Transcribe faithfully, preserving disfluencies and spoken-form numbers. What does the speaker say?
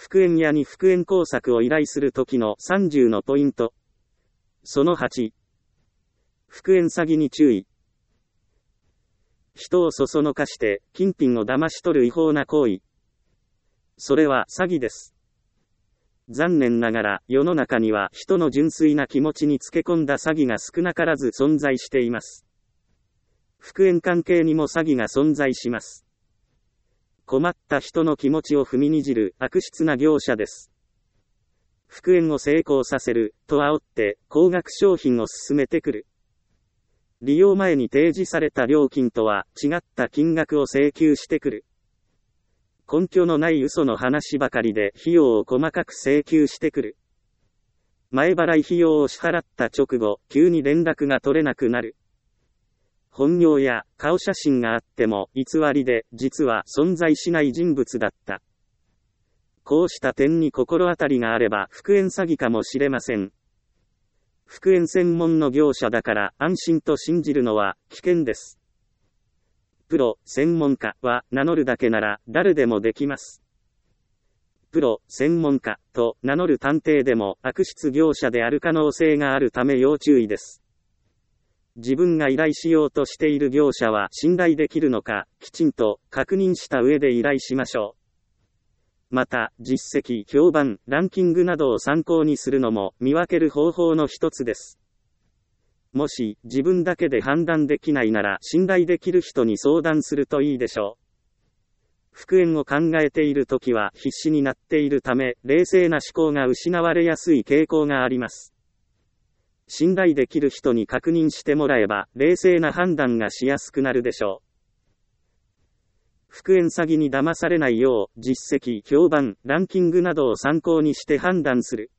復縁屋に復縁工作を依頼するときのさんじゅうのポイント。そのはち。復縁詐欺に注意。人をそそのかして金品を騙し取る違法な行為。それは詐欺です。残念ながら世の中には人の純粋な気持ちにつけ込んだ詐欺が少なからず存在しています。復縁関係にも詐欺が存在します。困った人の気持ちを踏みにじる悪質な業者です。復縁を成功させると煽って高額商品を勧めてくる。利用前に提示された料金とは違った金額を請求してくる。根拠のない嘘の話ばかりで費用を細かく請求してくる。前払い費用を支払った直後、急に連絡が取れなくなる。本業や顔写真があっても偽りで実は存在しない人物だった。こうした点に心当たりがあれば復縁詐欺かもしれません。復縁専門の業者だから安心と信じるのは危険です。プロ、専門家は名乗るだけなら誰でもできます。プロ、専門家と名乗る探偵でも悪質業者である可能性があるため要注意です。自分が依頼しようとしている業者は信頼できるのか、きちんと確認した上で依頼しましょう。また、実績、評判、ランキングなどを参考にするのも見分ける方法の一つです。もし、自分だけで判断できないなら、信頼できる人に相談するといいでしょう。復縁を考えているときは必死になっているため、冷静な思考が失われやすい傾向があります。信頼できる人に確認してもらえば、冷静な判断がしやすくなるでしょう。復縁詐欺に騙されないよう、実績、評判、ランキングなどを参考にして判断する。